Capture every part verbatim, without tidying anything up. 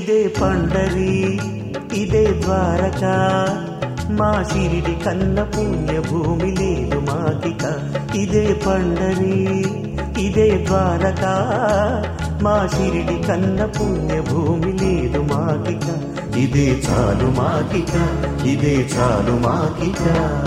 ఇదే పండరి ఇదే ద్వారకా మా షిరిడి కన్న పుణ్య భూమి లేదు మాకిక ఇదే పండరి ఇదే ద్వారకా మా షిరిడి కన్న పుణ్య భూమి లేదు మాకిక ఇదే చాలు మాకిక ఇదే చాలు మాకిక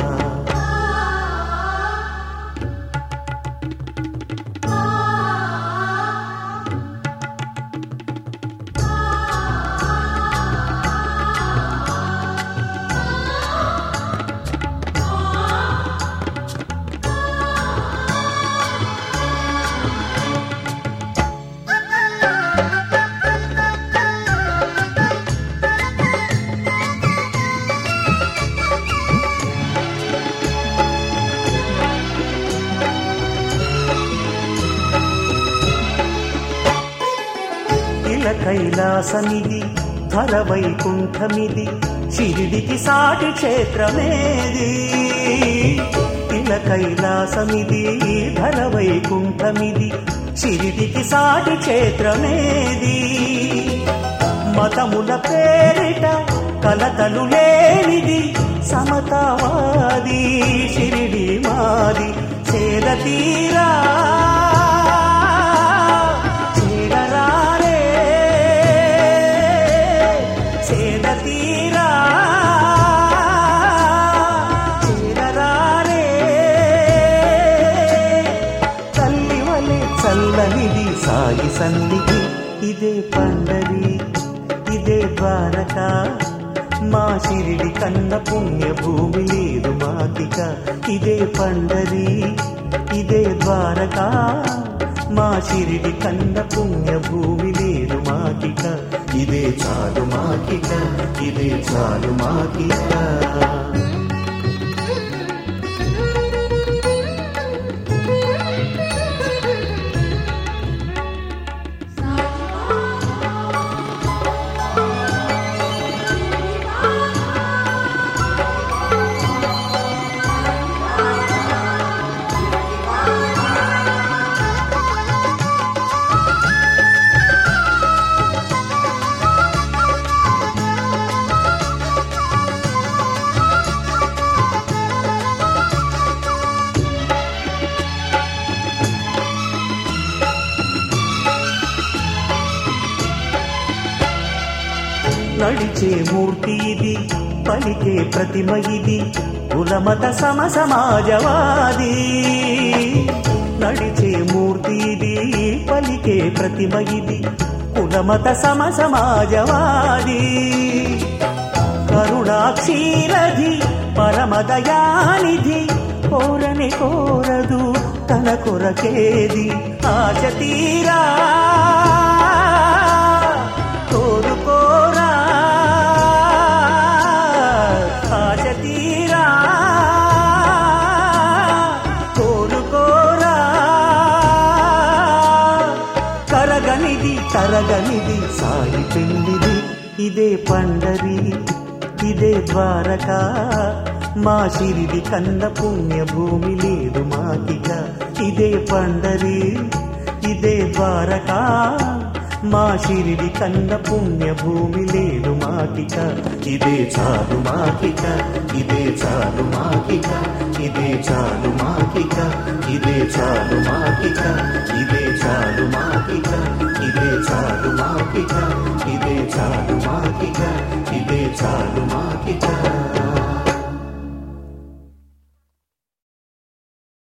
కైలాసమిది ధర వైకుంఠమిది షిరిడికి సాటి క్షేత్రమేది ఇలా కైలాసమిది ధర వైకుంఠమిది షిరిడికి సాటి క్షేత్రమేది మతముల పేరిట కలతలు లేనిది సమతావాది షిరిడి మాది చేర తీరా చల్లనిది సాయి సన్నిధి ఇదే పండరి ఇదే ద్వారకా మా షిరిడి కన్న పుణ్య భూమి లేదు మాకిక ఇదే పండరి ఇదే ద్వారకా మా షిరిడి కన్న పుణ్య భూమి లేదు మాకిక ఇదే చాలు మాకిక ఇదే చాలు మాకిక నడిచే మూర్తి ఇది పలికే ప్రతిమ ఇది కులమత సమ సమాజవాది నడిచే మూర్తి ఇది పలికే ప్రతిమ ఇది కులమత సమ సమాజవాది కరుణాక్షీరధి పరమదయానిధి కోరని కోరదు తన కొరకేది ఆశ తీరా తరగనిది సాయి పెళ్ళిది ఇదే పండరి ఇదే ద్వారకా మా షిరిడి కన్న పుణ్య భూమి లేదు మాకిక ఇదే పండరి ఇదే ద్వారకా మా షిరిడి కన్న పుణ్య భూమి లేదు మాకిక ఇదే చాలు మాకిక ఇదే చాలు మాకిక ఇదే చాలు మాకిక ఇదే చాలు మాకిక ఇదే చాలు మాకిక ఇదే చాలు మాకిక ఇదే చాలు మాకిక ఇదే చాలు మాకిక